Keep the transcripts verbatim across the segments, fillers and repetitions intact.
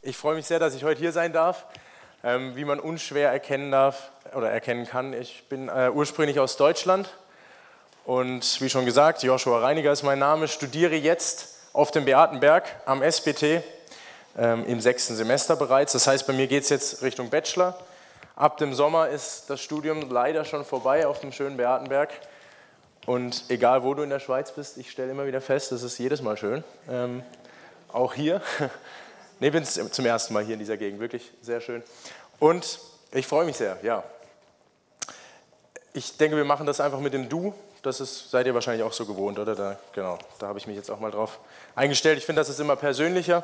Ich freue mich sehr, dass ich heute hier sein darf. Ähm, wie man unschwer erkennen darf oder erkennen kann, ich bin äh, ursprünglich aus Deutschland und wie schon gesagt, Joshua Reiniger ist mein Name, studiere jetzt auf dem Beatenberg am S B T ähm, im sechsten Semester bereits. Das heißt, bei mir geht es jetzt Richtung Bachelor. Ab dem Sommer ist das Studium leider schon vorbei auf dem schönen Beatenberg. Und egal, wo du in der Schweiz bist, ich stelle immer wieder fest, das ist jedes Mal schön. Ähm, auch hier. Ich bin zum ersten Mal hier in dieser Gegend, wirklich sehr schön. Und ich freue mich sehr, ja. Ich denke, wir machen das einfach mit dem Du. Das ist, seid ihr wahrscheinlich auch so gewohnt, oder? Da, genau, da habe ich mich jetzt auch mal drauf eingestellt. Ich finde, das ist immer persönlicher.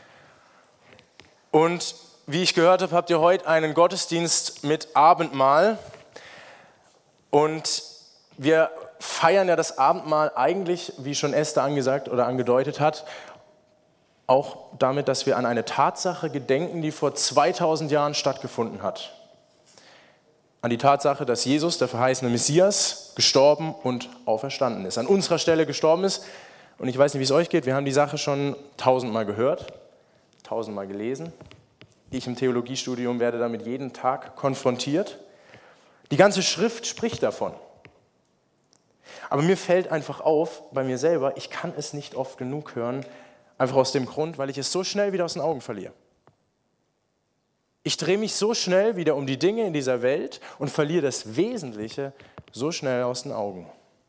Und wie ich gehört habe, habt ihr heute einen Gottesdienst mit Abendmahl. Und wir feiern ja das Abendmahl eigentlich, wie schon Esther angesagt oder angedeutet hat, auch damit, dass wir an eine Tatsache gedenken, die vor zweitausend Jahren stattgefunden hat. An die Tatsache, dass Jesus, der verheißene Messias, gestorben und auferstanden ist. An unserer Stelle gestorben ist. Und ich weiß nicht, wie es euch geht, wir haben die Sache schon tausendmal gehört, tausendmal gelesen. Ich im Theologiestudium werde damit jeden Tag konfrontiert. Die ganze Schrift spricht davon. Aber mir fällt einfach auf, bei mir selber, ich kann es nicht oft genug hören, einfach aus dem Grund, weil ich es so schnell wieder aus den Augen verliere. Ich drehe mich so schnell wieder um die Dinge in dieser Welt und verliere das Wesentliche so schnell aus den Augen.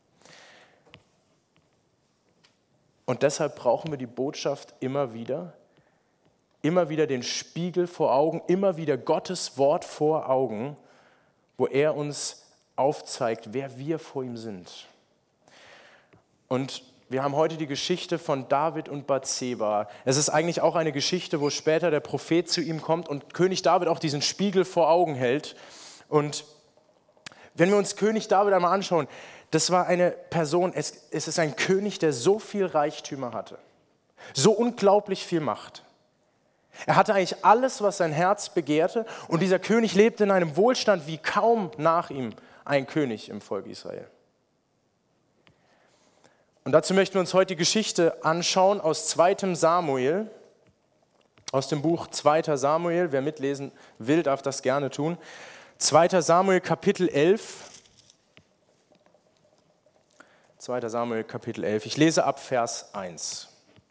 Und deshalb brauchen wir die Botschaft immer wieder, immer wieder den Spiegel vor Augen, immer wieder Gottes Wort vor Augen, wo er uns aufzeigt, wer wir vor ihm sind. Und wir haben heute die Geschichte von David und Bathseba. Es ist eigentlich auch eine Geschichte, wo später der Prophet zu ihm kommt und König David auch diesen Spiegel vor Augen hält. Und wenn wir uns König David einmal anschauen, das war eine Person, es, es ist ein König, der so viel Reichtümer hatte, so unglaublich viel Macht. Er hatte eigentlich alles, was sein Herz begehrte, und dieser König lebte in einem Wohlstand wie kaum nach ihm ein König im Volk Israel. Und dazu möchten wir uns heute die Geschichte anschauen aus zweiten Samuel, aus dem Buch zweiten Samuel. Wer mitlesen will, darf das gerne tun. zweiten Samuel, Kapitel elf. zweiten Samuel, Kapitel elf. Ich lese ab Vers eins.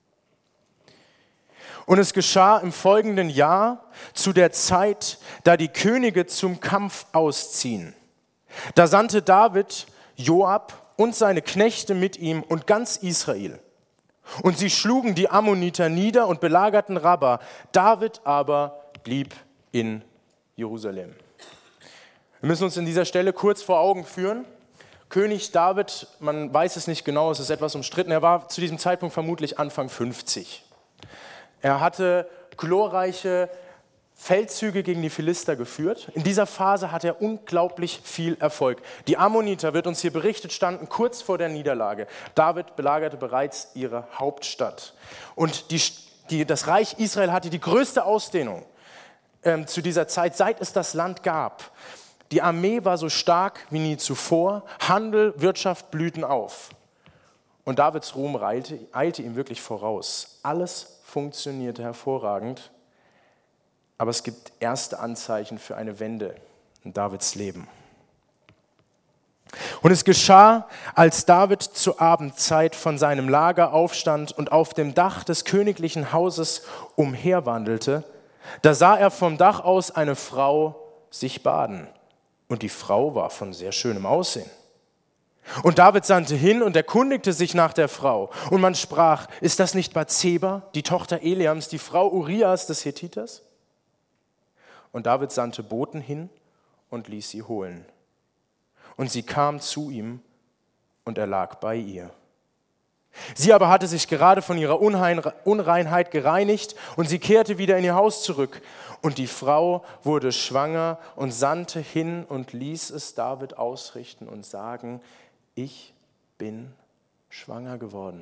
Und es geschah im folgenden Jahr, zu der Zeit, da die Könige zum Kampf ausziehen. Da sandte David Joab und seine Knechte mit ihm und ganz Israel. Und sie schlugen die Ammoniter nieder und belagerten Rabba. David aber blieb in Jerusalem. Wir müssen uns an dieser Stelle kurz vor Augen führen. König David, man weiß es nicht genau, es ist etwas umstritten, er war zu diesem Zeitpunkt vermutlich Anfang fünfzig. Er hatte glorreiche Feldzüge gegen die Philister geführt. In dieser Phase hat er unglaublich viel Erfolg. Die Ammoniter, wird uns hier berichtet, standen kurz vor der Niederlage. David belagerte bereits ihre Hauptstadt. Und die, die, das Reich Israel hatte die größte Ausdehnung ähm, zu dieser Zeit, seit es das Land gab. Die Armee war so stark wie nie zuvor. Handel, Wirtschaft blühten auf. Und Davids Ruhm eilte, eilte ihm wirklich voraus. Alles funktionierte hervorragend. Aber es gibt erste Anzeichen für eine Wende in Davids Leben. Und es geschah, als David zur Abendzeit von seinem Lager aufstand und auf dem Dach des königlichen Hauses umherwandelte, da sah er vom Dach aus eine Frau sich baden. Und die Frau war von sehr schönem Aussehen. Und David sandte hin und erkundigte sich nach der Frau. Und man sprach, ist das nicht Bathseba, die Tochter Eliams, die Frau Urias des Hethiters? Und David sandte Boten hin und ließ sie holen. Und sie kam zu ihm und er lag bei ihr. Sie aber hatte sich gerade von ihrer Unreinheit gereinigt und sie kehrte wieder in ihr Haus zurück. Und die Frau wurde schwanger und sandte hin und ließ es David ausrichten und sagen, ich bin schwanger geworden.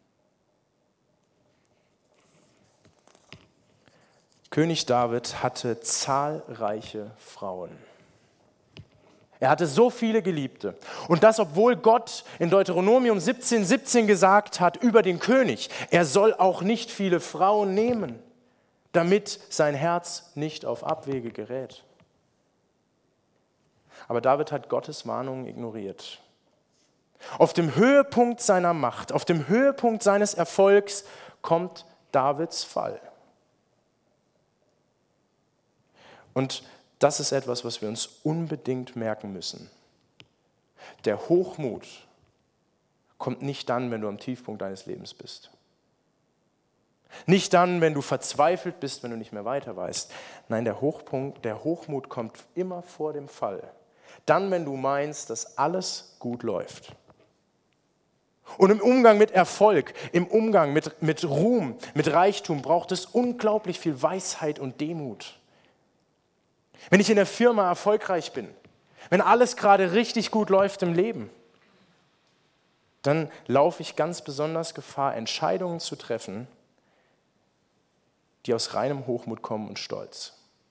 König David hatte zahlreiche Frauen. Er hatte so viele Geliebte. Und das, obwohl Gott in Deuteronomium siebzehn siebzehn gesagt hat über den König, er soll auch nicht viele Frauen nehmen. damit sein Herz nicht auf Abwege gerät. Aber David hat Gottes Warnungen ignoriert. Auf dem Höhepunkt seiner Macht, auf dem Höhepunkt seines Erfolgs kommt Davids Fall. Und das ist etwas, was wir uns unbedingt merken müssen. Der Hochmut kommt nicht dann, wenn du am Tiefpunkt deines Lebens bist. Nicht dann, wenn du verzweifelt bist, wenn du nicht mehr weiter weißt. Nein, der Hochpunkt, der Hochmut kommt immer vor dem Fall. Dann, wenn du meinst, dass alles gut läuft. Und im Umgang mit Erfolg, im Umgang mit, mit Ruhm, mit Reichtum braucht es unglaublich viel Weisheit und Demut. Wenn ich in der Firma erfolgreich bin, wenn alles gerade richtig gut läuft im Leben, dann laufe ich ganz besonders Gefahr, Entscheidungen zu treffen, die aus reinem Hochmut kommen und Stolz.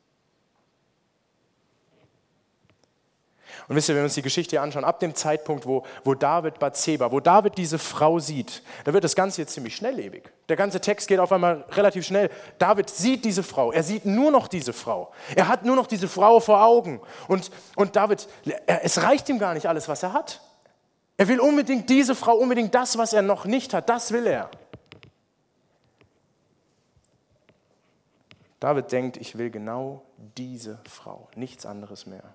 Und wisst ihr, wenn wir uns die Geschichte hier anschauen, ab dem Zeitpunkt, wo, wo David Bathseba, wo David diese Frau sieht, da wird das Ganze jetzt ziemlich schnelllebig. Der ganze Text geht auf einmal relativ schnell. David sieht diese Frau, er sieht nur noch diese Frau. Er hat nur noch diese Frau vor Augen. Und, und David, er, es reicht ihm gar nicht alles, was er hat. Er will unbedingt diese Frau, unbedingt das, was er noch nicht hat, das will er. David denkt, ich will genau diese Frau, nichts anderes mehr.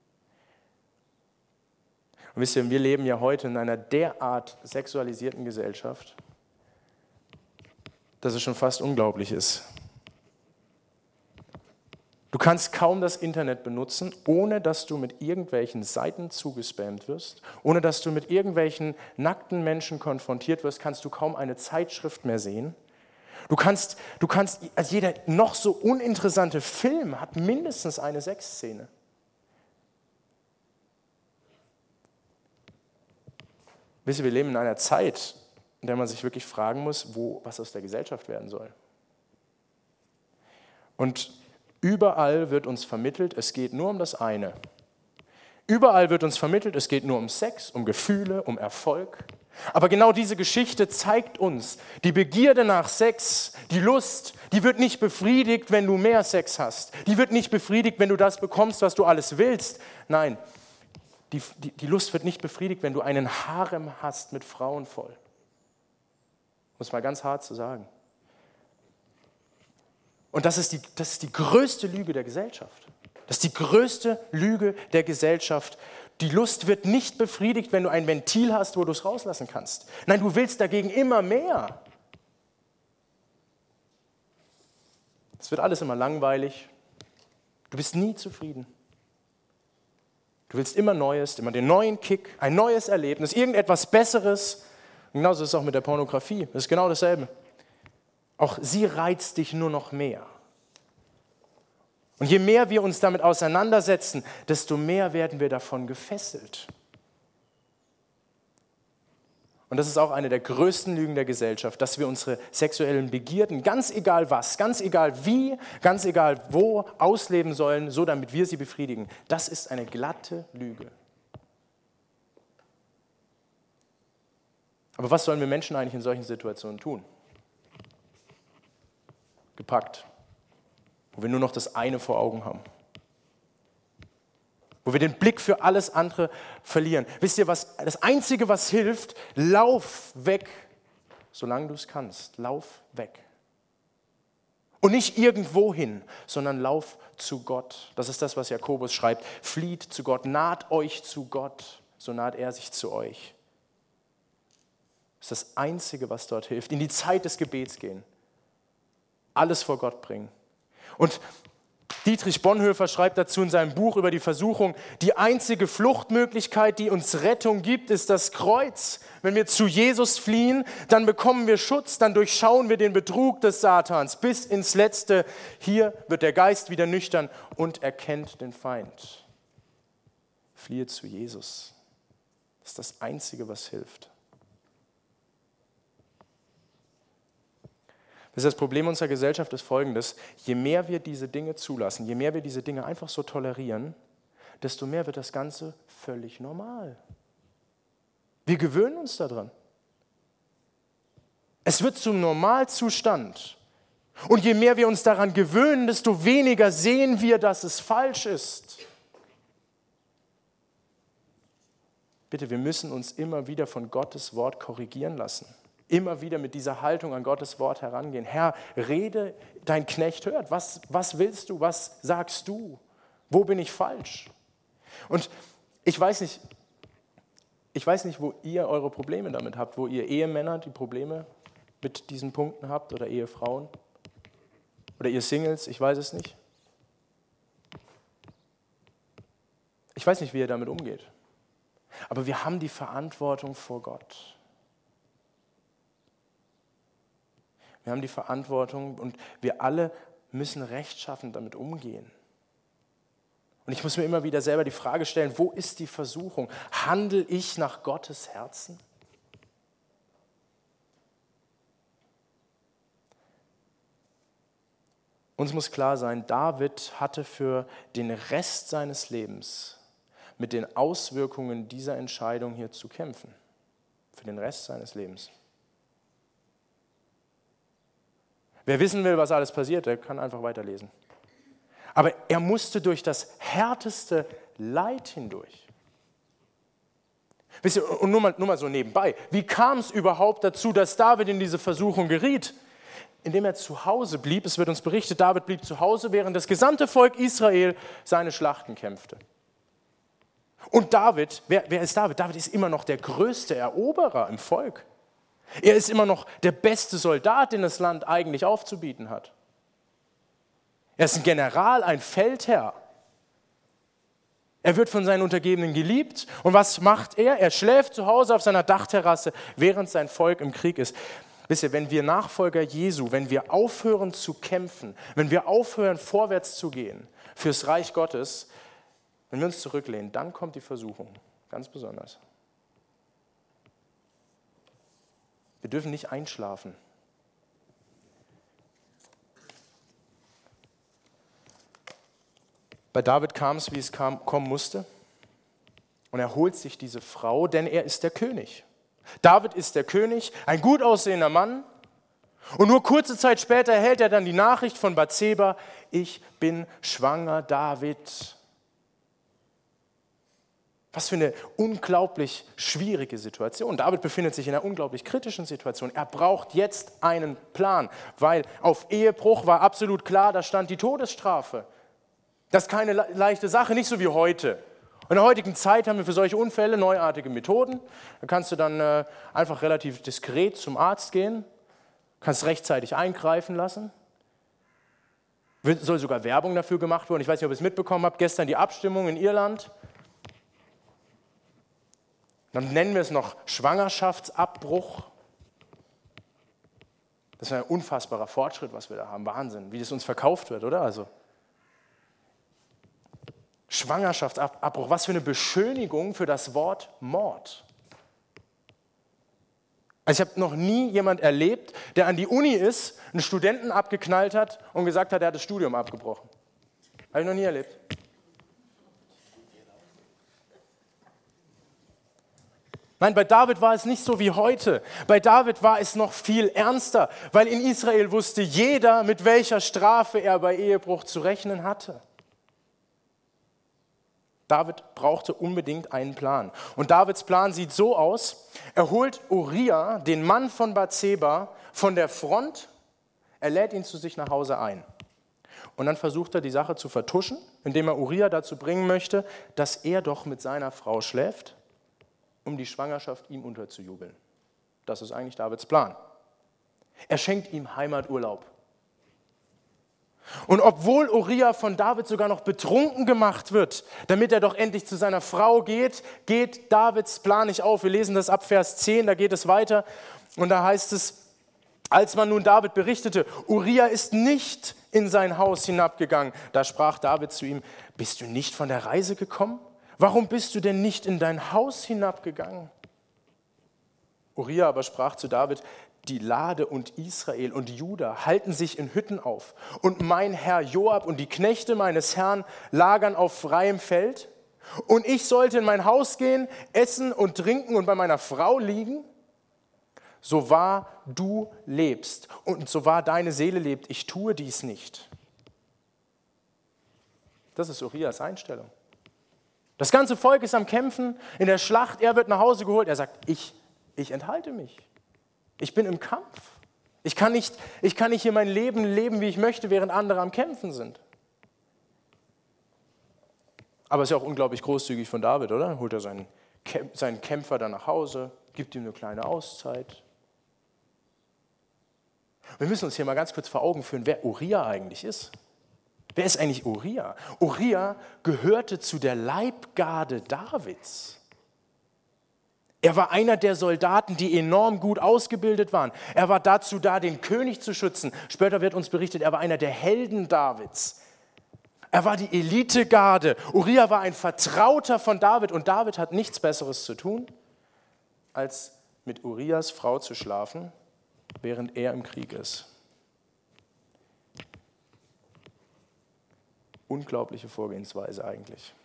Und wisst ihr, wir leben ja heute in einer derart sexualisierten Gesellschaft, dass es schon fast unglaublich ist. Du kannst kaum das Internet benutzen, ohne dass du mit irgendwelchen Seiten zugespammt wirst, ohne dass du mit irgendwelchen nackten Menschen konfrontiert wirst, kannst du kaum eine Zeitschrift mehr sehen. Du kannst, du kannst, also jeder noch so uninteressante Film hat mindestens eine Sexszene. Wisst ihr, wir leben in einer Zeit, in der man sich wirklich fragen muss, wo, was aus der Gesellschaft werden soll. Und überall wird uns vermittelt, es geht nur um das eine. Überall wird uns vermittelt, es geht nur um Sex, um Gefühle, um Erfolg. Aber genau diese Geschichte zeigt uns, die Begierde nach Sex, die Lust, die wird nicht befriedigt, wenn du mehr Sex hast. Die wird nicht befriedigt, wenn du das bekommst, was du alles willst. Nein, die, die, die Lust wird nicht befriedigt, wenn du einen Harem hast mit Frauen voll. Um es mal ganz hart zu sagen. Und das ist die, das ist die größte Lüge der Gesellschaft. Das ist die größte Lüge der Gesellschaft. Die Lust wird nicht befriedigt, wenn du ein Ventil hast, wo du es rauslassen kannst. Nein, du willst dagegen immer mehr. Es wird alles immer langweilig. Du bist nie zufrieden. Du willst immer Neues, immer den neuen Kick, ein neues Erlebnis, irgendetwas Besseres. Und genauso ist es auch mit der Pornografie. Das ist genau dasselbe. Auch sie reizt dich nur noch mehr. Und je mehr wir uns damit auseinandersetzen, desto mehr werden wir davon gefesselt. Und das ist auch eine der größten Lügen der Gesellschaft, dass wir unsere sexuellen Begierden, ganz egal was, ganz egal wie, ganz egal wo, ausleben sollen, so damit wir sie befriedigen. Das ist eine glatte Lüge. Aber was sollen wir Menschen eigentlich in solchen Situationen tun? Gepackt. Wo wir nur noch das eine vor Augen haben. Wo wir den Blick für alles andere verlieren. Wisst ihr, was, das Einzige, was hilft, lauf weg, solange du es kannst. Lauf weg. Und nicht irgendwo hin, sondern lauf zu Gott. Das ist das, was Jakobus schreibt. Flieht zu Gott, naht euch zu Gott, so naht er sich zu euch. Das ist das Einzige, was dort hilft. In die Zeit des Gebets gehen. Alles vor Gott bringen. Und Dietrich Bonhoeffer schreibt dazu in seinem Buch über die Versuchung, die einzige Fluchtmöglichkeit, die uns Rettung gibt, ist das Kreuz. Wenn wir zu Jesus fliehen, dann bekommen wir Schutz, dann durchschauen wir den Betrug des Satans bis ins Letzte. Hier wird der Geist wieder nüchtern und erkennt den Feind. Fliehe zu Jesus. Das ist das Einzige, was hilft. Das Problem unserer Gesellschaft ist folgendes: Je mehr wir diese Dinge zulassen, je mehr wir diese Dinge einfach so tolerieren, desto mehr wird das Ganze völlig normal. Wir gewöhnen uns daran. Es wird zum Normalzustand, Und je mehr wir uns daran gewöhnen, desto weniger sehen wir, dass es falsch ist. Bitte, wir müssen uns immer wieder von Gottes Wort korrigieren lassen. Immer wieder mit dieser Haltung an Gottes Wort herangehen. Herr, rede, dein Knecht hört. Was, was willst du? Was sagst du? Wo bin ich falsch? Und ich weiß nicht, ich weiß nicht, wo ihr eure Probleme damit habt, wo ihr Ehemänner die Probleme mit diesen Punkten habt oder Ehefrauen oder ihr Singles, ich weiß es nicht. Ich weiß nicht, wie ihr damit umgeht. Aber wir haben die Verantwortung vor Gott. Wir haben die Verantwortung und wir alle müssen rechtschaffend damit umgehen. Und ich muss mir immer wieder selber die Frage stellen, wo ist die Versuchung? Handle ich nach Gottes Herzen? Uns muss klar sein, David hatte für den Rest seines Lebens mit den Auswirkungen dieser Entscheidung hier zu kämpfen. Für den Rest seines Lebens. Wer wissen will, was alles passiert, der kann einfach weiterlesen. Aber er musste durch das härteste Leid hindurch. Wisst ihr, und nur mal, nur mal so nebenbei, wie kam es überhaupt dazu, dass David in diese Versuchung geriet? Indem er zu Hause blieb, es wird uns berichtet, David blieb zu Hause, während das gesamte Volk Israel seine Schlachten kämpfte. Und David, wer, wer ist David? David ist immer noch der größte Eroberer im Volk. Er ist immer noch der beste Soldat, den das Land eigentlich aufzubieten hat. Er ist ein General, ein Feldherr. Er wird von seinen Untergebenen geliebt. Und was macht er? Er schläft zu Hause auf seiner Dachterrasse, während sein Volk im Krieg ist. Wisst ihr, wenn wir Nachfolger Jesu, wenn wir aufhören zu kämpfen, wenn wir aufhören vorwärts zu gehen fürs Reich Gottes, wenn wir uns zurücklehnen, dann kommt die Versuchung, ganz besonders. Wir dürfen nicht einschlafen. Bei David kam es, wie es kam, kommen musste. Und er holt sich diese Frau, denn er ist der König. David ist der König, ein gut aussehender Mann. Und nur kurze Zeit später erhält er dann die Nachricht von Bathseba, ich bin schwanger, David. Was für eine unglaublich schwierige Situation. David befindet sich in einer unglaublich kritischen Situation. Er braucht jetzt einen Plan, weil auf Ehebruch war absolut klar, da stand die Todesstrafe. Das ist keine leichte Sache, nicht so wie heute. In der heutigen Zeit haben wir für solche Unfälle neuartige Methoden. Da kannst du dann äh, einfach relativ diskret zum Arzt gehen, kannst rechtzeitig eingreifen lassen. Wird, soll sogar Werbung dafür gemacht worden. Ich weiß nicht, ob ihr es mitbekommen habt, gestern die Abstimmung in Irland. Dann nennen wir es noch Schwangerschaftsabbruch. Das ist ein unfassbarer Fortschritt, was wir da haben. Wahnsinn, wie das uns verkauft wird, oder? Also Schwangerschaftsabbruch, was für eine Beschönigung für das Wort Mord. Also ich habe noch nie jemand erlebt, der an die Uni ist, einen Studenten abgeknallt hat und gesagt hat, er hat das Studium abgebrochen. Habe ich noch nie erlebt. Nein, bei David war es nicht so wie heute. Bei David war es noch viel ernster, weil in Israel wusste jeder, mit welcher Strafe er bei Ehebruch zu rechnen hatte. David brauchte unbedingt einen Plan. Und Davids Plan sieht so aus, er holt Uriah, den Mann von Bathseba, von der Front, er lädt ihn zu sich nach Hause ein. Und dann versucht er, die Sache zu vertuschen, indem er Uriah dazu bringen möchte, dass er doch mit seiner Frau schläft, um die Schwangerschaft ihm unterzujubeln. Das ist eigentlich Davids Plan. Er schenkt ihm Heimaturlaub. Und obwohl Uriah von David sogar noch betrunken gemacht wird, damit er doch endlich zu seiner Frau geht, geht Davids Plan nicht auf. Wir lesen das ab Vers zehn, da geht es weiter. Und da heißt es, als man nun David berichtete, Uriah ist nicht in sein Haus hinabgegangen, da sprach David zu ihm, bist du nicht von der Reise gekommen? Warum bist du denn nicht in dein Haus hinabgegangen? Uriah aber sprach zu David, die Lade und Israel und Juda halten sich in Hütten auf und mein Herr Joab und die Knechte meines Herrn lagern auf freiem Feld und ich sollte in mein Haus gehen, essen und trinken und bei meiner Frau liegen? so wahr du lebst und so wahr deine Seele lebt, ich tue dies nicht. Das ist Urias Einstellung. Das ganze Volk ist am Kämpfen, in der Schlacht, er wird nach Hause geholt, er sagt, ich, ich enthalte mich. Ich bin im Kampf. Ich kann nicht, ich kann nicht hier mein Leben leben, wie ich möchte, während andere am Kämpfen sind. Aber es ist ja auch unglaublich großzügig von David, oder? Holt er seinen, seinen Kämpfer dann nach Hause, gibt ihm eine kleine Auszeit. Wir müssen uns hier mal ganz kurz vor Augen führen, wer Uria eigentlich ist. Wer ist eigentlich Uria? Uria gehörte zu der Leibgarde Davids. Er war einer der Soldaten, die enorm gut ausgebildet waren. Er war dazu da, den König zu schützen. Später wird uns berichtet, er war einer der Helden Davids. Er war die Elitegarde. Uria war ein Vertrauter von David und David hat nichts Besseres zu tun, als mit Urias Frau zu schlafen, während er im Krieg ist. Unglaubliche Vorgehensweise eigentlich.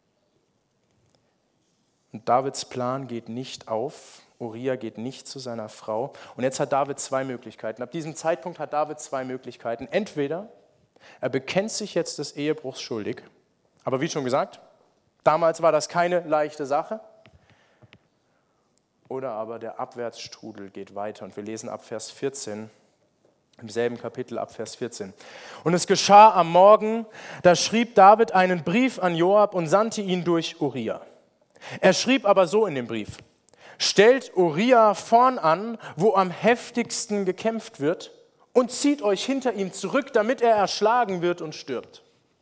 Und Davids Plan geht nicht auf. Uria geht nicht zu seiner Frau. Und jetzt hat David zwei Möglichkeiten. Ab diesem Zeitpunkt hat David zwei Möglichkeiten. Entweder er bekennt sich jetzt des Ehebruchs schuldig, aber wie schon gesagt, damals war das keine leichte Sache. Oder aber der Abwärtsstrudel geht weiter. Und wir lesen ab Vers vierzehn, im selben Kapitel ab Vers vierzehn. Und es geschah am Morgen, da schrieb David einen Brief an Joab und sandte ihn durch Uria. Er schrieb aber so in dem Brief: Stellt Uria vorn an, wo am heftigsten gekämpft wird, und zieht euch hinter ihm zurück, damit er erschlagen wird und stirbt.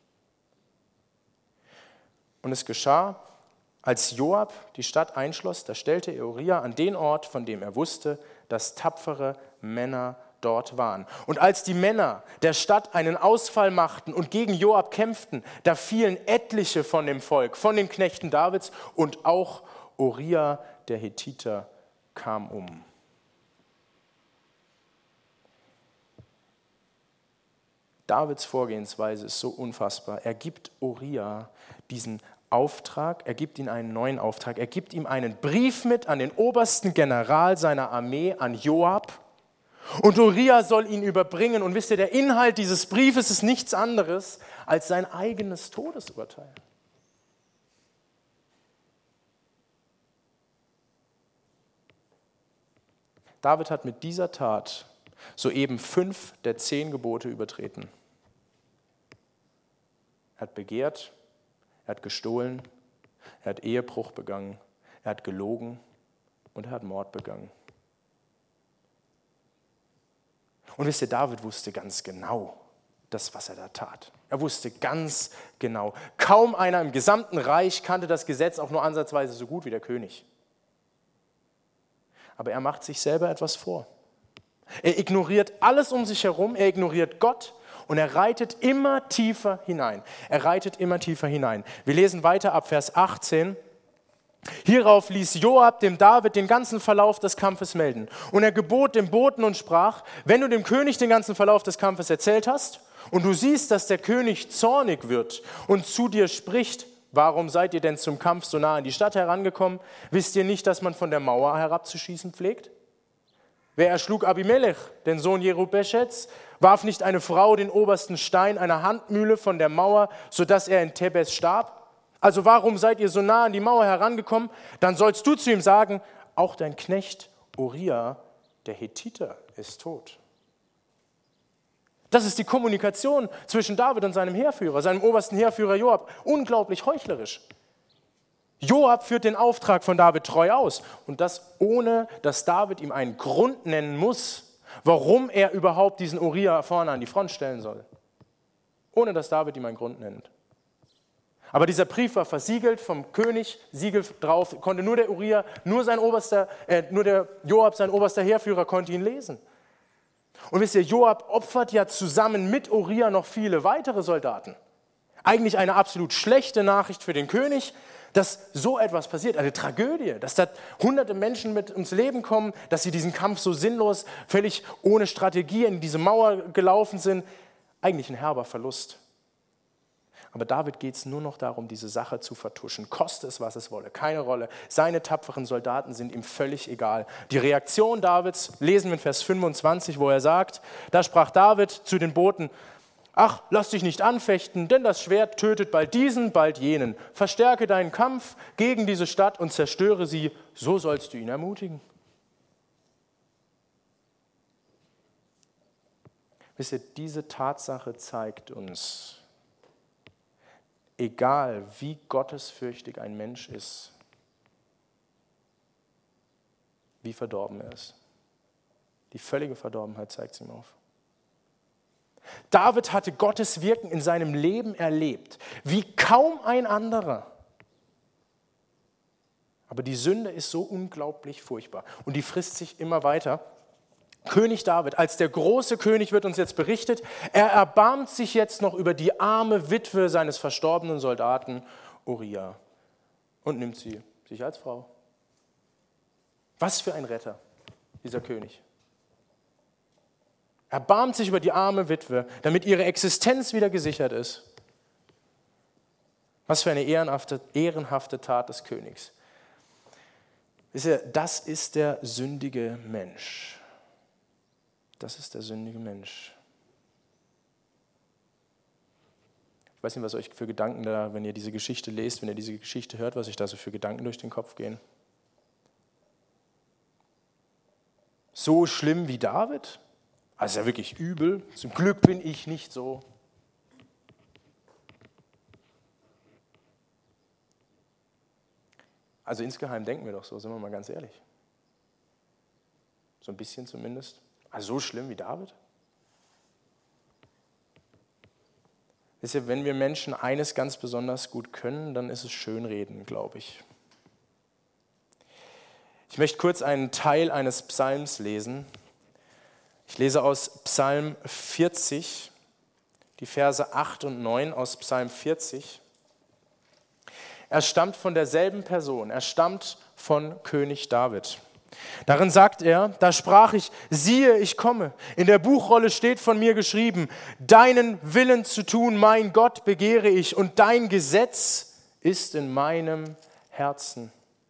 Und es geschah, als Joab die Stadt einschloss, da stellte er Uria an den Ort, von dem er wusste, dass tapfere Männer dort waren. Und als die Männer der Stadt einen Ausfall machten und gegen Joab kämpften, da fielen etliche von dem Volk, von den Knechten Davids, und auch Uria, der Hethiter, kam um. Davids Vorgehensweise ist so unfassbar. Er gibt Uria diesen Auftrag, er gibt ihm einen neuen Auftrag, er gibt ihm einen Brief mit an den obersten General seiner Armee, an Joab. Und Uria soll ihn überbringen. Und wisst ihr, der Inhalt dieses Briefes ist nichts anderes als sein eigenes Todesurteil. David hat mit dieser Tat soeben fünf der zehn Gebote übertreten. Er hat begehrt, er hat gestohlen, er hat Ehebruch begangen, er hat gelogen und er hat Mord begangen. Und wisst ihr, David wusste ganz genau das, was er da tat. Er wusste ganz genau. Kaum einer im gesamten Reich kannte das Gesetz auch nur ansatzweise so gut wie der König. Aber er macht sich selber etwas vor. Er ignoriert alles um sich herum, er ignoriert Gott und er reitet immer tiefer hinein. Er reitet immer tiefer hinein. Wir lesen weiter ab Vers achtzehn. Hierauf ließ Joab dem David den ganzen Verlauf des Kampfes melden. Und er gebot dem Boten und sprach: Wenn du dem König den ganzen Verlauf des Kampfes erzählt hast und du siehst, dass der König zornig wird und zu dir spricht: Warum seid ihr denn zum Kampf so nah an die Stadt herangekommen? Wisst ihr nicht, dass man von der Mauer herabzuschießen pflegt? Wer erschlug Abimelech, den Sohn Jerubbeschets? Warf nicht eine Frau den obersten Stein einer Handmühle von der Mauer, sodass er in Thebes starb? Also warum seid ihr so nah an die Mauer herangekommen? Dann sollst du zu ihm sagen: Auch dein Knecht Uria, der Hethiter, ist tot. Das ist die Kommunikation zwischen David und seinem Heerführer, seinem obersten Heerführer Joab. Unglaublich heuchlerisch. Joab führt den Auftrag von David treu aus. Und das ohne, dass David ihm einen Grund nennen muss, warum er überhaupt diesen Uria vorne an die Front stellen soll. Ohne, dass David ihm einen Grund nennt. Aber dieser Brief war versiegelt vom König, Siegel drauf, konnte nur der Uria, nur sein oberster, äh, nur der Joab, sein oberster Heerführer, konnte ihn lesen. Und wisst ihr, Joab opfert ja zusammen mit Uria noch viele weitere Soldaten. Eigentlich eine absolut schlechte Nachricht für den König, dass so etwas passiert, eine Tragödie, dass da hunderte Menschen mit ums Leben kommen, dass sie diesen Kampf so sinnlos, völlig ohne Strategie in diese Mauer gelaufen sind. Eigentlich ein herber Verlust. Aber David geht es nur noch darum, diese Sache zu vertuschen. Koste es, was es wolle. Keine Rolle. Seine tapferen Soldaten sind ihm völlig egal. Die Reaktion Davids lesen wir in Vers fünfundzwanzig, wo er sagt, da sprach David zu den Boten, ach, lass dich nicht anfechten, denn das Schwert tötet bald diesen, bald jenen. Verstärke deinen Kampf gegen diese Stadt und zerstöre sie, so sollst du ihn ermutigen. Wisst ihr, diese Tatsache zeigt uns, egal wie gottesfürchtig ein Mensch ist, wie verdorben er ist. Die völlige Verdorbenheit zeigt es ihm auf. David hatte Gottes Wirken in seinem Leben erlebt, wie kaum ein anderer. Aber die Sünde ist so unglaublich furchtbar und die frisst sich immer weiter. König David, als der große König wird uns jetzt berichtet, er erbarmt sich jetzt noch über die arme Witwe seines verstorbenen Soldaten Uriah und nimmt sie sich als Frau. Was für ein Retter, dieser König. Erbarmt sich über die arme Witwe, damit ihre Existenz wieder gesichert ist. Was für eine ehrenhafte, ehrenhafte Tat des Königs. Wisst ihr, das ist der sündige Mensch. Das ist der sündige Mensch. Ich weiß nicht, was euch für Gedanken da, wenn ihr diese Geschichte lest, wenn ihr diese Geschichte hört, was euch da so für Gedanken durch den Kopf gehen. So schlimm wie David? Also ja wirklich übel. Zum Glück bin ich nicht so. Also insgeheim denken wir doch so, sind wir mal ganz ehrlich. So ein bisschen zumindest. Also so schlimm wie David? Wisst ihr, wenn wir Menschen eines ganz besonders gut können, dann ist es Schönreden, glaube ich. Ich möchte kurz einen Teil eines Psalms lesen. Ich lese aus Psalm vierzig, die Verse acht und neun aus Psalm vierzig. Er stammt von derselben Person, er stammt von König David. Darin sagt er, da sprach ich, siehe, ich komme. In der Buchrolle steht von mir geschrieben, deinen Willen zu tun, mein Gott, begehre ich, und dein Gesetz ist in meinem Herzen.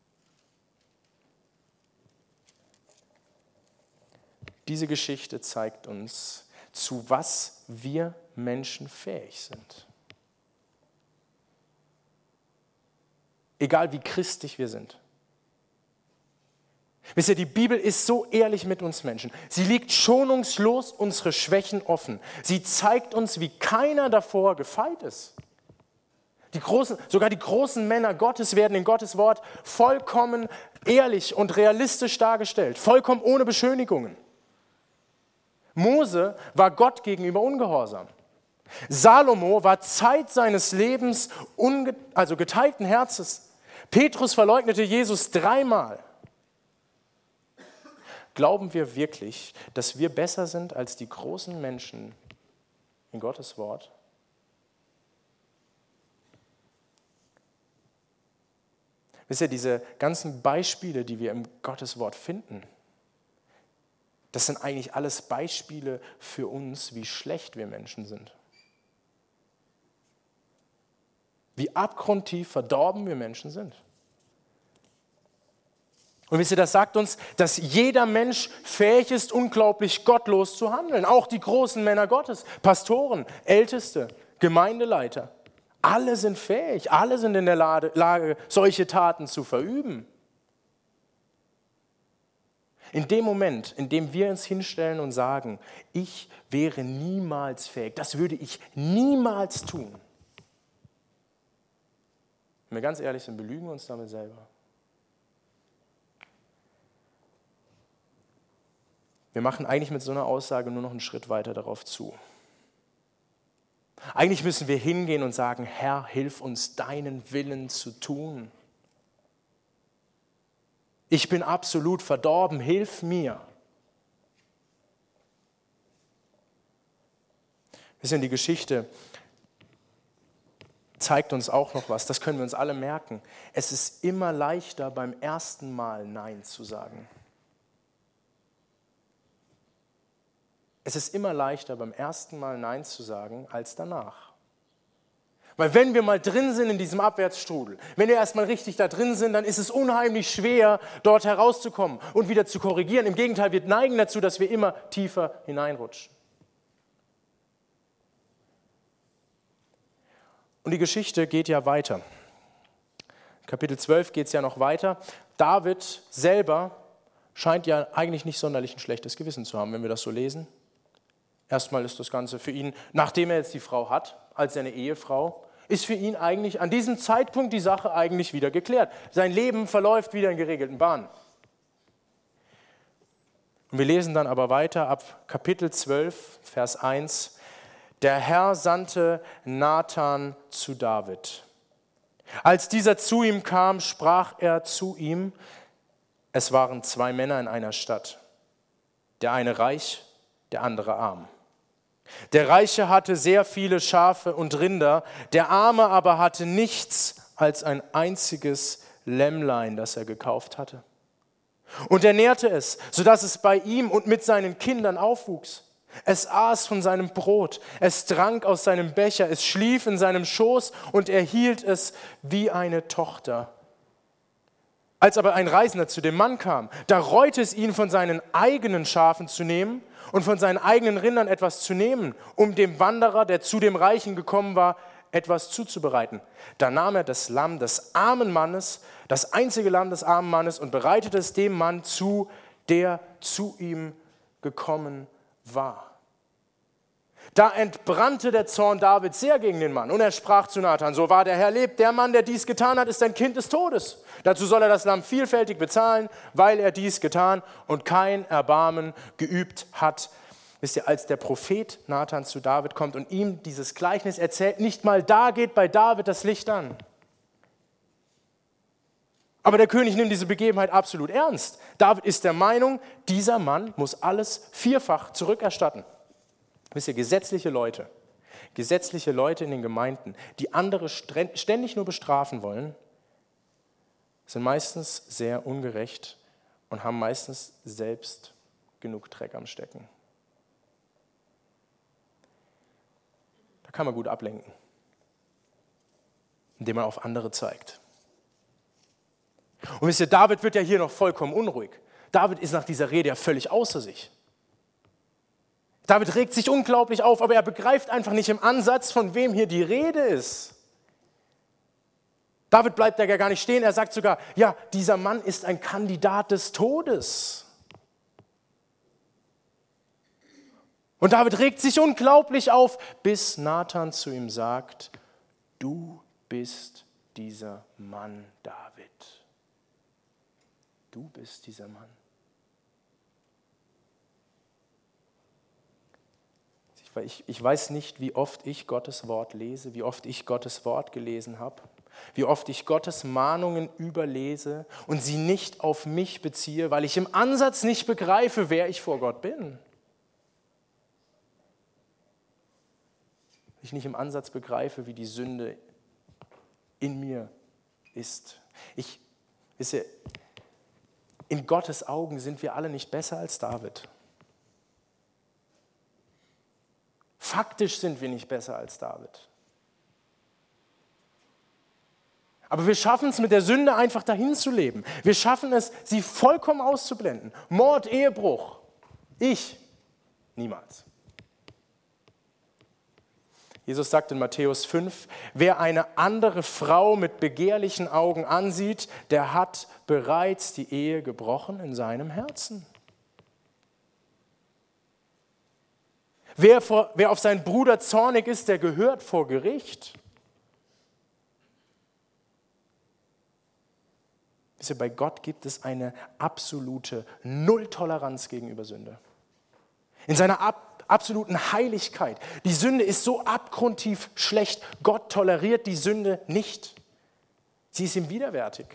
Diese Geschichte zeigt uns, zu was wir Menschen fähig sind. Egal wie christlich wir sind. Wisst ihr, die Bibel ist so ehrlich mit uns Menschen. Sie legt schonungslos unsere Schwächen offen. Sie zeigt uns, wie keiner davor gefeit ist. Die großen, sogar die großen Männer Gottes werden in Gottes Wort vollkommen ehrlich und realistisch dargestellt. Vollkommen ohne Beschönigungen. Mose war Gott gegenüber ungehorsam. Salomo war Zeit seines Lebens unge- also geteilten Herzens. Petrus verleugnete Jesus dreimal. Glauben wir wirklich, dass wir besser sind als die großen Menschen in Gottes Wort? Wisst ihr, diese ganzen Beispiele, die wir im Gottes Wort finden, das sind eigentlich alles Beispiele für uns, wie schlecht wir Menschen sind. Wie abgrundtief verdorben wir Menschen sind. Und wisst ihr, das sagt uns, dass jeder Mensch fähig ist, unglaublich gottlos zu handeln. Auch die großen Männer Gottes, Pastoren, Älteste, Gemeindeleiter. Alle sind fähig, alle sind in der Lage, solche Taten zu verüben. In dem Moment, in dem wir uns hinstellen und sagen, ich wäre niemals fähig, das würde ich niemals tun. Wenn wir ganz ehrlich sind, belügen wir uns damit selber. Wir machen eigentlich mit so einer Aussage nur noch einen Schritt weiter darauf zu. Eigentlich müssen wir hingehen und sagen, Herr, hilf uns, deinen Willen zu tun. Ich bin absolut verdorben, hilf mir. Wisst ihr, die Geschichte zeigt uns auch noch was, das können wir uns alle merken. Es ist immer leichter, beim ersten Mal Nein zu sagen. Es ist immer leichter, beim ersten Mal Nein zu sagen, als danach. Weil wenn wir mal drin sind in diesem Abwärtsstrudel, wenn wir erstmal richtig da drin sind, dann ist es unheimlich schwer, dort herauszukommen und wieder zu korrigieren. Im Gegenteil, wir neigen dazu, dass wir immer tiefer hineinrutschen. Und die Geschichte geht ja weiter. Kapitel zwölf geht es ja noch weiter. David selber scheint ja eigentlich nicht sonderlich ein schlechtes Gewissen zu haben, wenn wir das so lesen. Erstmal ist das Ganze für ihn, nachdem er jetzt die Frau hat, als seine Ehefrau, ist für ihn eigentlich an diesem Zeitpunkt die Sache eigentlich wieder geklärt. Sein Leben verläuft wieder in geregelten Bahnen. Und wir lesen dann aber weiter ab Kapitel zwölf, Vers eins. Der Herr sandte Nathan zu David. Als dieser zu ihm kam, sprach er zu ihm, es waren zwei Männer in einer Stadt, der eine reich, der andere arm. Der Reiche hatte sehr viele Schafe und Rinder, der Arme aber hatte nichts als ein einziges Lämmlein, das er gekauft hatte. Und er nährte es, sodass es bei ihm und mit seinen Kindern aufwuchs. Es aß von seinem Brot, es trank aus seinem Becher, es schlief in seinem Schoß und er hielt es wie eine Tochter. Als aber ein Reisender zu dem Mann kam, da reute es ihn, von seinen eigenen Schafen zu nehmen und von seinen eigenen Rindern etwas zu nehmen, um dem Wanderer, der zu dem Reichen gekommen war, etwas zuzubereiten. Da nahm er das Lamm des armen Mannes, das einzige Lamm des armen Mannes, und bereitete es dem Mann zu, der zu ihm gekommen war. Da entbrannte der Zorn Davids sehr gegen den Mann und er sprach zu Nathan, so wahr der Herr lebt, der Mann, der dies getan hat, ist ein Kind des Todes. Dazu soll er das Lamm vielfältig bezahlen, weil er dies getan und kein Erbarmen geübt hat. Wisst ihr, als der Prophet Nathan zu David kommt und ihm dieses Gleichnis erzählt, nicht mal da geht bei David das Licht an. Aber der König nimmt diese Begebenheit absolut ernst. David ist der Meinung, dieser Mann muss alles vierfach zurückerstatten. Wisst ihr, gesetzliche Leute, gesetzliche Leute in den Gemeinden, die andere ständig nur bestrafen wollen, sind meistens sehr ungerecht und haben meistens selbst genug Dreck am Stecken. Da kann man gut ablenken, indem man auf andere zeigt. Und wisst ihr, David wird ja hier noch vollkommen unruhig. David ist nach dieser Rede ja völlig außer sich. David regt sich unglaublich auf, aber er begreift einfach nicht im Ansatz, von wem hier die Rede ist. David bleibt da ja gar nicht stehen, er sagt sogar, ja, dieser Mann ist ein Kandidat des Todes. Und David regt sich unglaublich auf, bis Nathan zu ihm sagt, du bist dieser Mann, David. Du bist dieser Mann. Ich, ich weiß nicht, wie oft ich Gottes Wort lese, wie oft ich Gottes Wort gelesen habe, wie oft ich Gottes Mahnungen überlese und sie nicht auf mich beziehe, weil ich im Ansatz nicht begreife, wer ich vor Gott bin. Ich nicht im Ansatz begreife, wie die Sünde in mir ist. Ich, wisst ihr, in Gottes Augen sind wir alle nicht besser als David. Faktisch sind wir nicht besser als David. Aber wir schaffen es, mit der Sünde einfach dahin zu leben. Wir schaffen es, sie vollkommen auszublenden. Mord, Ehebruch. Ich. Niemals. Jesus sagt in Matthäus fünf, wer eine andere Frau mit begehrlichen Augen ansieht, der hat bereits die Ehe gebrochen in seinem Herzen. Wer, vor, wer auf seinen Bruder zornig ist, der gehört vor Gericht. Wisst ihr, bei Gott gibt es eine absolute Nulltoleranz gegenüber Sünde. In seiner ab, absoluten Heiligkeit. Die Sünde ist so abgrundtief schlecht. Gott toleriert die Sünde nicht. Sie ist ihm widerwärtig.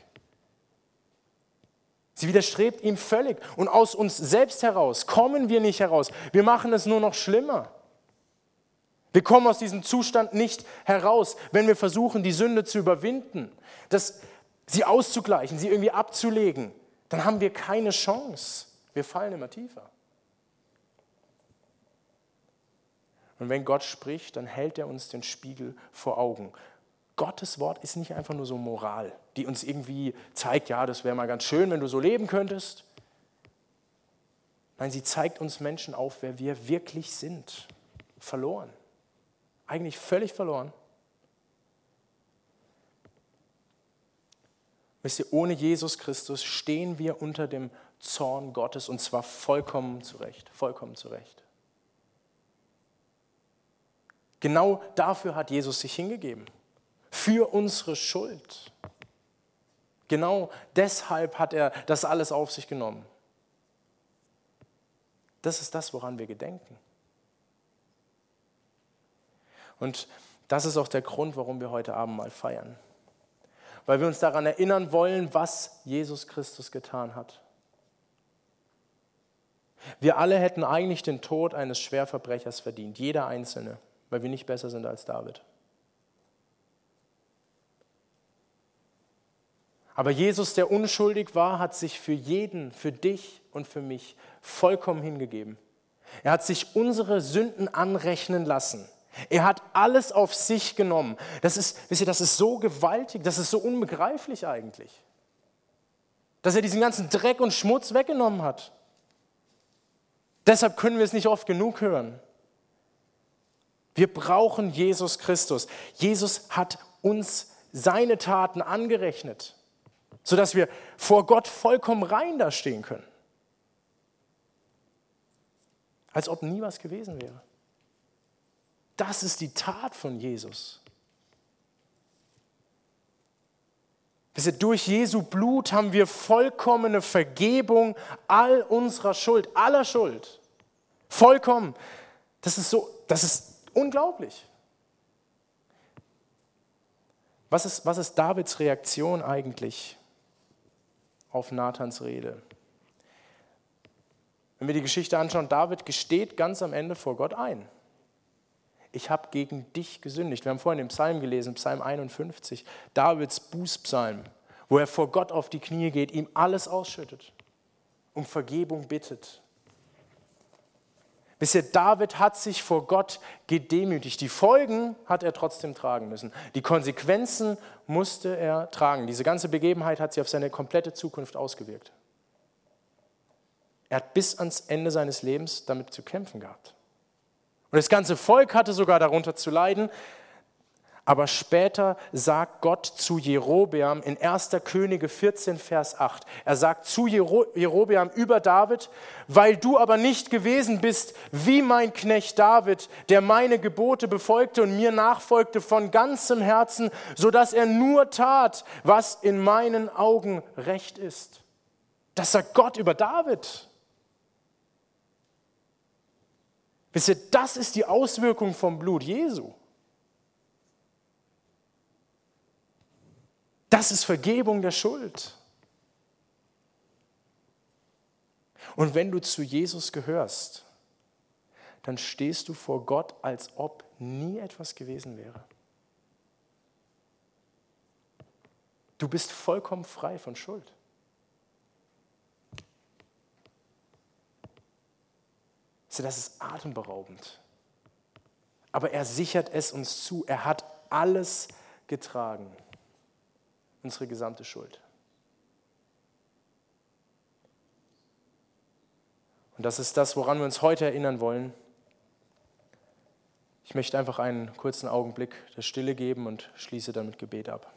Sie widerstrebt ihm völlig. Und aus uns selbst heraus kommen wir nicht heraus. Wir machen es nur noch schlimmer. Wir kommen aus diesem Zustand nicht heraus, wenn wir versuchen, die Sünde zu überwinden, das, sie auszugleichen, sie irgendwie abzulegen. Dann haben wir keine Chance. Wir fallen immer tiefer. Und wenn Gott spricht, dann hält er uns den Spiegel vor Augen. Gottes Wort ist nicht einfach nur so Moral, die uns irgendwie zeigt, ja, das wäre mal ganz schön, wenn du so leben könntest. Nein, sie zeigt uns Menschen auf, wer wir wirklich sind. Verloren. Eigentlich völlig verloren. Wisst ihr, ohne Jesus Christus stehen wir unter dem Zorn Gottes und zwar vollkommen zurecht. Vollkommen zurecht. Genau dafür hat Jesus sich hingegeben. Für unsere Schuld. Genau deshalb hat er das alles auf sich genommen. Das ist das, woran wir gedenken. Und das ist auch der Grund, warum wir heute Abend mal feiern. Weil wir uns daran erinnern wollen, was Jesus Christus getan hat. Wir alle hätten eigentlich den Tod eines Schwerverbrechers verdient, jeder Einzelne, weil wir nicht besser sind als David. Aber Jesus, der unschuldig war, hat sich für jeden, für dich und für mich vollkommen hingegeben. Er hat sich unsere Sünden anrechnen lassen. Er hat alles auf sich genommen. Das ist, wisst ihr, das ist so gewaltig, das ist so unbegreiflich eigentlich. Dass er diesen ganzen Dreck und Schmutz weggenommen hat. Deshalb können wir es nicht oft genug hören. Wir brauchen Jesus Christus. Jesus hat uns seine Taten angerechnet, sodass wir vor Gott vollkommen rein da stehen können. Als ob nie was gewesen wäre. Das ist die Tat von Jesus. Wisst ihr, durch Jesu Blut haben wir vollkommene Vergebung all unserer Schuld, aller Schuld. Vollkommen. Das ist so, das ist unglaublich. Was ist, was ist Davids Reaktion eigentlich auf Nathans Rede? Wenn wir die Geschichte anschauen, David gesteht ganz am Ende vor Gott ein. Ich habe gegen dich gesündigt. Wir haben vorhin den Psalm gelesen, Psalm einundfünfzig, Davids Bußpsalm, wo er vor Gott auf die Knie geht, ihm alles ausschüttet, um Vergebung bittet. Wisst ihr, David hat sich vor Gott gedemütigt. Die Folgen hat er trotzdem tragen müssen. Die Konsequenzen musste er tragen. Diese ganze Begebenheit hat sich auf seine komplette Zukunft ausgewirkt. Er hat bis ans Ende seines Lebens damit zu kämpfen gehabt. Und das ganze Volk hatte sogar darunter zu leiden. Aber später sagt Gott zu Jerobeam in erster Könige vierzehn, Vers acht. Er sagt zu Jerobeam über David, weil du aber nicht gewesen bist wie mein Knecht David, der meine Gebote befolgte und mir nachfolgte von ganzem Herzen, sodass er nur tat, was in meinen Augen recht ist. Das sagt Gott über David. Wisst ihr, das ist die Auswirkung vom Blut Jesu. Das ist Vergebung der Schuld. Und wenn du zu Jesus gehörst, dann stehst du vor Gott, als ob nie etwas gewesen wäre. Du bist vollkommen frei von Schuld. Das ist atemberaubend. Aber er sichert es uns zu. Er hat alles getragen. Unsere gesamte Schuld. Und das ist das, woran wir uns heute erinnern wollen. Ich möchte einfach einen kurzen Augenblick der Stille geben und schließe dann mit Gebet ab.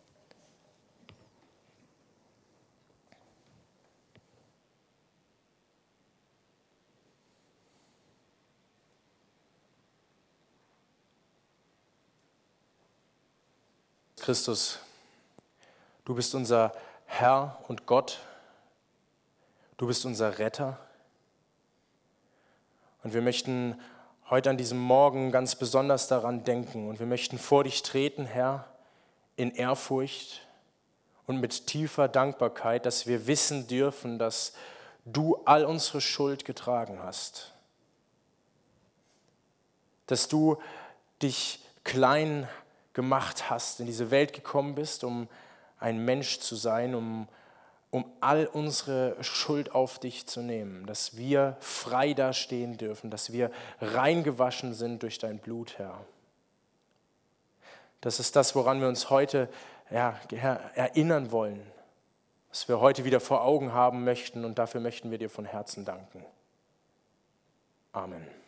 Christus, du bist unser Herr und Gott, du bist unser Retter und wir möchten heute an diesem Morgen ganz besonders daran denken und wir möchten vor dich treten, Herr, in Ehrfurcht und mit tiefer Dankbarkeit, dass wir wissen dürfen, dass du all unsere Schuld getragen hast, dass du dich klein gemacht hast, in diese Welt gekommen bist, um ein Mensch zu sein, um um all unsere Schuld auf dich zu nehmen, dass wir frei dastehen dürfen, dass wir reingewaschen sind durch dein Blut, Herr. Das ist das, woran wir uns heute ja, Herr, erinnern wollen, was wir heute wieder vor Augen haben möchten und dafür möchten wir dir von Herzen danken. Amen.